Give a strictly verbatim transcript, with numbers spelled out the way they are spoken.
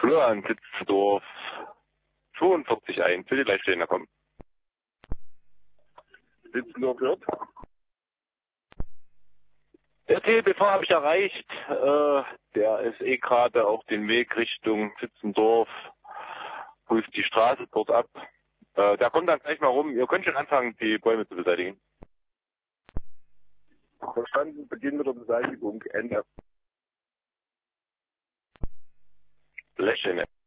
Florian Sitzendorf zweiundvierzig ein für die Leitstehender kommen. Sitzendorf hört. Der T B V habe ich erreicht. Äh, der ist eh gerade auf den Weg Richtung Sitzendorf, prüft die Straße dort ab. Äh, der kommt dann gleich mal rum. Ihr könnt schon anfangen, die Bäume zu beseitigen. Verstanden, Beginn mit der Beseitigung, Ende. Lächeln.